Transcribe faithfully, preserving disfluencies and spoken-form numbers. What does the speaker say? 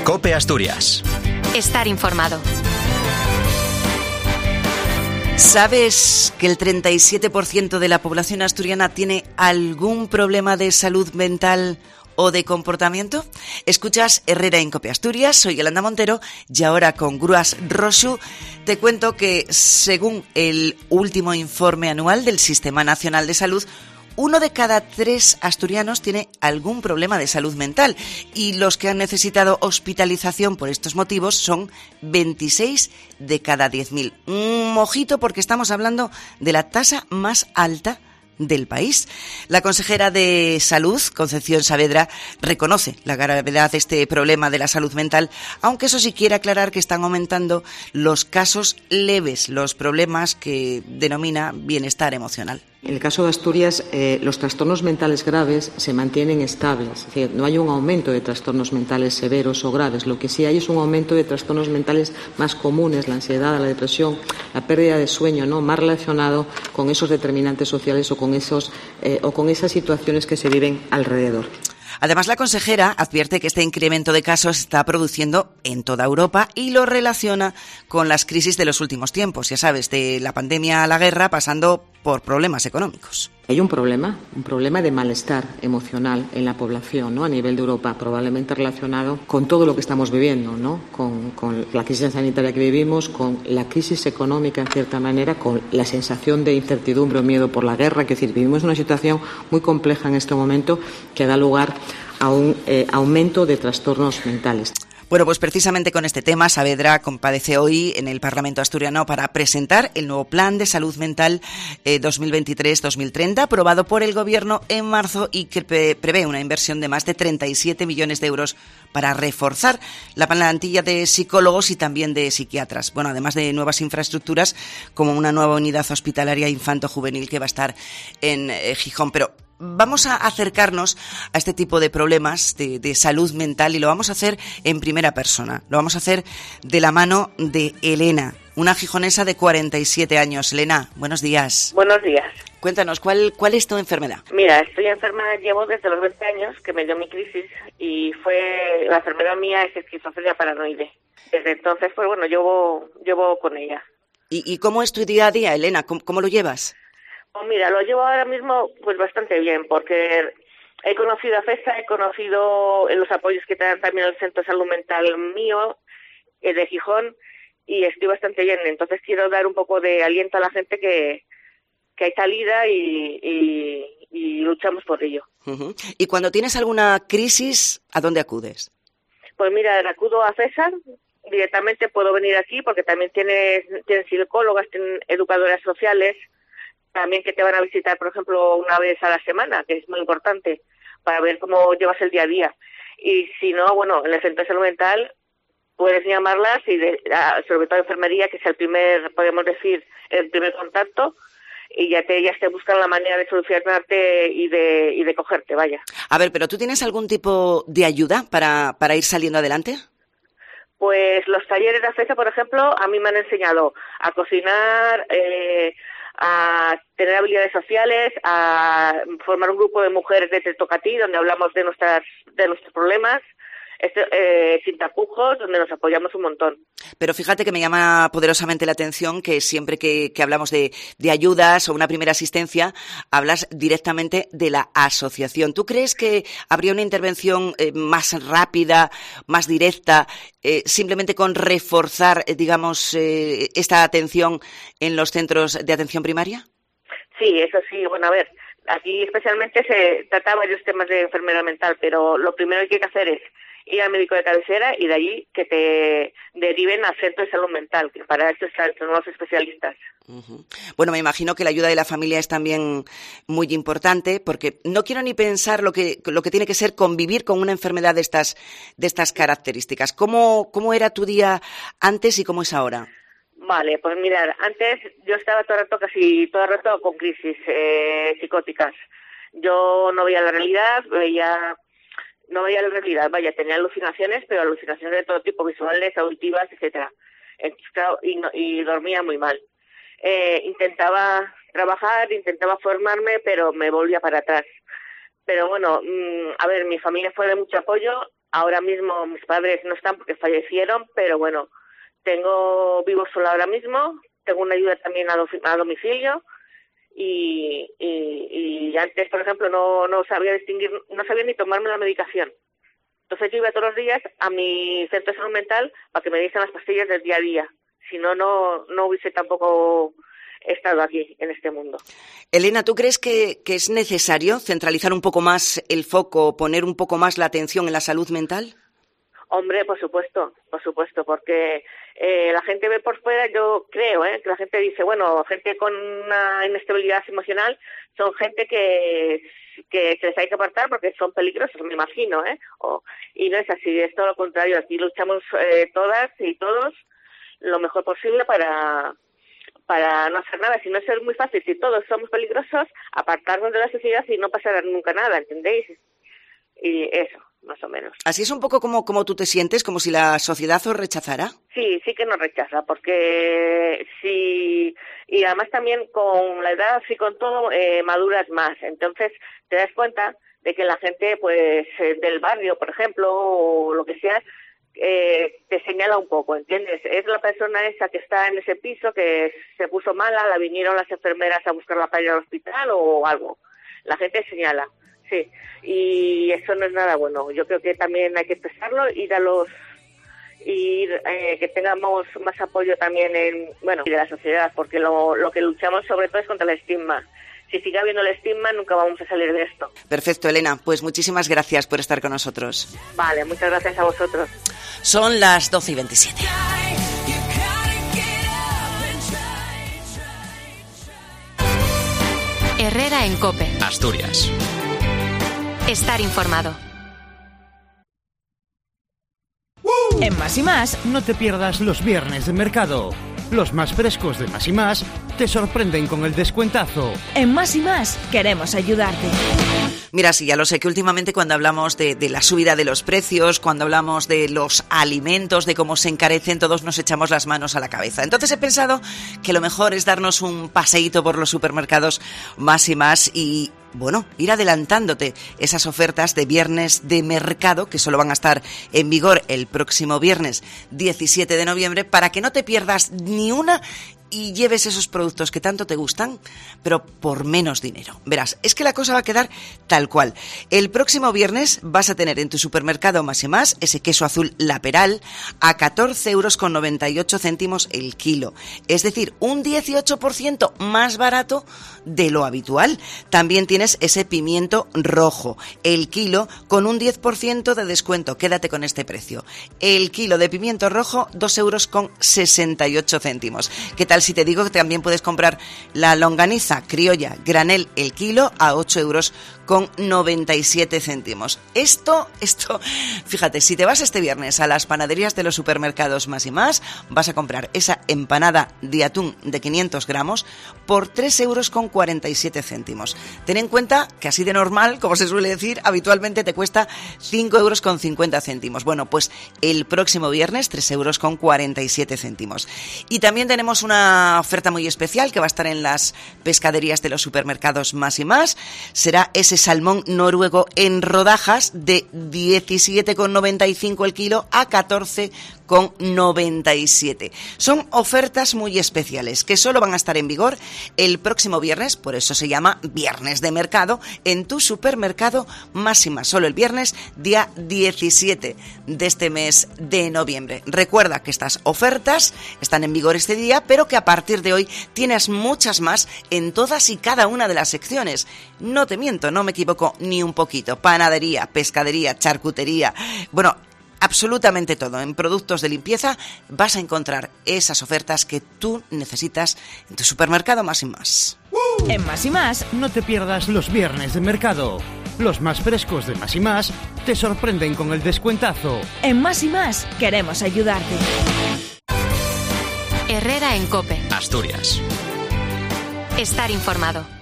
COPE Asturias. Estar informado. ¿Sabes que el treinta y siete por ciento de la población asturiana tiene algún problema de salud mental o de comportamiento? Escuchas Herrera en COPE Asturias, soy Yolanda Montero y ahora con Gruas Rosu te cuento que según el último informe anual del Sistema Nacional de Salud, uno de cada tres asturianos tiene algún problema de salud mental y los que han necesitado hospitalización por estos motivos son veintiséis de cada diez mil. Un mojito porque estamos hablando de la tasa más alta del país. La consejera de Salud, Concepción Saavedra, reconoce la gravedad de este problema de la salud mental, aunque eso sí quiere aclarar que están aumentando los casos leves, los problemas que denomina bienestar emocional. En el caso de Asturias, eh, los trastornos mentales graves se mantienen estables, es decir, no hay un aumento de trastornos mentales severos o graves, lo que sí hay es un aumento de trastornos mentales más comunes, la ansiedad, la depresión, la pérdida de sueño, ¿no?, más relacionado con esos determinantes sociales o con esos eh, o con esas situaciones que se viven alrededor. Además, la consejera advierte que este incremento de casos está produciendo en toda Europa y lo relaciona con las crisis de los últimos tiempos, ya sabes, de la pandemia a la guerra, pasando por problemas económicos. Hay un problema, un problema de malestar emocional en la población, ¿no?, a nivel de Europa, probablemente relacionado con todo lo que estamos viviendo, ¿no?, con, con la crisis sanitaria que vivimos, con la crisis económica en cierta manera, con la sensación de incertidumbre o miedo por la guerra. Es decir, vivimos una situación muy compleja en este momento que da lugar a un eh, aumento de trastornos mentales. Bueno, pues precisamente con este tema, Saavedra comparece hoy en el Parlamento asturiano para presentar el nuevo Plan de Salud Mental eh, dos mil veintitrés dos mil treinta, aprobado por el Gobierno en marzo y que pre- prevé una inversión de más de treinta y siete millones de euros para reforzar la plantilla de psicólogos y también de psiquiatras. Bueno, además de nuevas infraestructuras como una nueva unidad hospitalaria infanto-juvenil que va a estar en eh, Gijón. Pero vamos a acercarnos a este tipo de problemas de, de salud mental y lo vamos a hacer en primera persona. Lo vamos a hacer de la mano de Elena, una gijonesa de cuarenta y siete años. Elena, buenos días. Buenos días. Cuéntanos, ¿cuál, cuál es tu enfermedad? Mira, estoy enferma, llevo desde los veinte años, que me dio mi crisis, y fue, la enfermedad mía es esquizofrenia paranoide. Desde entonces, pues bueno, llevo, llevo con ella. ¿Y, y cómo es tu día a día, Elena? ¿Cómo, cómo lo llevas? Pues mira, lo llevo ahora mismo pues bastante bien, porque he conocido a FESA, he conocido los apoyos que te dan también el Centro de Salud Mental mío, eh, de Gijón, y estoy bastante bien. Entonces quiero dar un poco de aliento a la gente que, que hay salida y, y, y luchamos por ello. Uh-huh. Y cuando tienes alguna crisis, ¿a dónde acudes? Pues mira, acudo a FESA, directamente puedo venir aquí porque también tienes, tienen psicólogas, tienen educadoras sociales, también que te van a visitar, por ejemplo, una vez a la semana, que es muy importante, para ver cómo llevas el día a día. Y si no, bueno, en el Centro de Salud Mental puedes llamarlas y de, sobre todo enfermería, que es el primer, podemos decir, el primer contacto, y ya te, ellas te buscan la manera de solucionarte y de, y de cogerte, vaya. A ver, pero ¿tú tienes algún tipo de ayuda para, para ir saliendo adelante? Pues los talleres de FESA, por ejemplo, a mí me han enseñado a cocinar, eh, a tener habilidades sociales, a formar un grupo de mujeres de Te Toca a Ti, donde hablamos de nuestras de nuestros problemas, este, eh, sin tapujos, donde nos apoyamos un montón. Pero fíjate que me llama poderosamente la atención que siempre que, que hablamos de, de ayudas o una primera asistencia, hablas directamente de la asociación. ¿Tú crees que habría una intervención eh, más rápida, más directa, eh, simplemente con reforzar, eh, digamos, eh, esta atención en los centros de atención primaria? Sí, eso sí. Bueno, a ver, aquí especialmente se trata varios temas de enfermedad mental, pero lo primero que hay que hacer es ir al médico de cabecera y de allí que te deriven al centro de salud mental, que para eso están los especialistas. Uh-huh. Bueno, me imagino que la ayuda de la familia es también muy importante, porque no quiero ni pensar lo que lo que tiene que ser convivir con una enfermedad de estas de estas características. ¿Cómo, cómo era tu día antes y cómo es ahora? Vale, pues mirad, antes yo estaba todo el rato, casi todo el rato con crisis eh, psicóticas. Yo no veía la realidad, veía... No veía la realidad, vaya, tenía alucinaciones, pero alucinaciones de todo tipo, visuales, auditivas, etcétera. Y, no, y dormía muy mal. Eh, intentaba trabajar, intentaba formarme, pero me volvía para atrás. Pero bueno, mmm, a ver, mi familia fue de mucho apoyo Ahora mismo mis padres no están porque fallecieron, pero bueno, tengo vivo sola ahora mismo, tengo una ayuda también a, do, a domicilio y, y, y antes, por ejemplo, no, no sabía distinguir, no sabía ni tomarme la medicación. Entonces yo iba todos los días a mi centro de salud mental para que me diesen las pastillas del día a día. Si no, no, no hubiese tampoco estado aquí, en este mundo. Elena, ¿tú crees que, que es necesario centralizar un poco más el foco, poner un poco más la atención en la salud mental? Hombre, por supuesto, por supuesto, porque eh, la gente ve por fuera, yo creo, ¿eh? que la gente dice, bueno, gente con una inestabilidad emocional son gente que, que se les hay que apartar porque son peligrosos, me imagino, ¿eh? O, y no es así, es todo lo contrario, aquí luchamos eh, todas y todos lo mejor posible para... para no hacer nada, si no es muy fácil, si todos somos peligrosos, apartarnos de la sociedad y no pasará nunca nada, ¿entendéis? Y eso, más o menos. ¿Así es un poco como, como tú te sientes, como si la sociedad os rechazara? Sí, sí que nos rechaza, porque sí, y además también con la edad y con todo eh, maduras más, entonces te das cuenta de que la gente, pues, eh, del barrio, por ejemplo, o lo que sea, Eh, te señala un poco, ¿entiendes? Es la persona esa que está en ese piso que se puso mala, la vinieron las enfermeras a buscarla para ir al hospital o algo. La gente señala, sí. Y eso no es nada bueno. Yo creo que también hay que expresarlo, ir a los... ir eh, que tengamos más apoyo también en, bueno, de la sociedad, porque lo, lo que luchamos sobre todo es contra el estigma. Si sigue habiendo el estigma, nunca vamos a salir de esto. Perfecto, Elena. Pues muchísimas gracias por estar con nosotros. Vale, muchas gracias a vosotros. Son las doce y veintisiete. Herrera en COPE. Asturias. Estar informado. En Más y Más, no te pierdas los viernes de mercado. Los más frescos de Más y Más te sorprenden con el descuentazo. En Más y Más queremos ayudarte. Mira, sí, ya lo sé que últimamente cuando hablamos de, de la subida de los precios, cuando hablamos de los alimentos, de cómo se encarecen, todos nos echamos las manos a la cabeza. Entonces he pensado que lo mejor es darnos un paseíto por los supermercados Más y Más y, bueno, ir adelantándote esas ofertas de viernes de mercado que solo van a estar en vigor el próximo viernes diecisiete de noviembre para que no te pierdas ni una y lleves esos productos que tanto te gustan, pero por menos dinero. Verás, es que la cosa va a quedar tal cual. El próximo viernes vas a tener en tu supermercado Más y Más ese queso azul La Peral a catorce euros con noventa y ocho céntimos el kilo. Es decir, un dieciocho por ciento más barato de lo habitual. También tienes ese pimiento rojo, el kilo con un diez por ciento de descuento. Quédate con este precio. El kilo de pimiento rojo, dos euros con sesenta y ocho céntimos. ¿Qué tal si te digo que también puedes comprar la longaniza criolla granel el kilo a ocho euros con noventa y siete céntimos? Esto, esto, fíjate, si te vas este viernes a las panaderías de los supermercados Más y Más, vas a comprar esa empanada de atún de quinientos gramos por tres euros con cuarenta y siete céntimos. Ten en cuenta que así de normal, como se suele decir, habitualmente te cuesta cinco euros con cincuenta céntimos. Bueno, pues el próximo viernes tres euros con cuarenta y siete céntimos. Y también tenemos una oferta muy especial que va a estar en las pescaderías de los supermercados Más y Más. Será ese salmón noruego en rodajas de diecisiete con noventa y cinco el kilo a catorce con noventa y siete. Son ofertas muy especiales que solo van a estar en vigor el próximo viernes, por eso se llama Viernes de Mercado, en tu supermercado Más y Más. Solo el viernes, día diecisiete de este mes de noviembre. Recuerda que estas ofertas están en vigor este día, pero que a partir de hoy tienes muchas más en todas y cada una de las secciones. No te miento, no me equivoco ni un poquito. Panadería, pescadería, charcutería, bueno, absolutamente todo. En productos de limpieza vas a encontrar esas ofertas que tú necesitas en tu supermercado Más y Más. En Más y Más, no te pierdas los viernes de mercado. Los más frescos de Más y Más te sorprenden con el descuentazo. En Más y Más queremos ayudarte. Herrera en COPE. Asturias. Estar informado.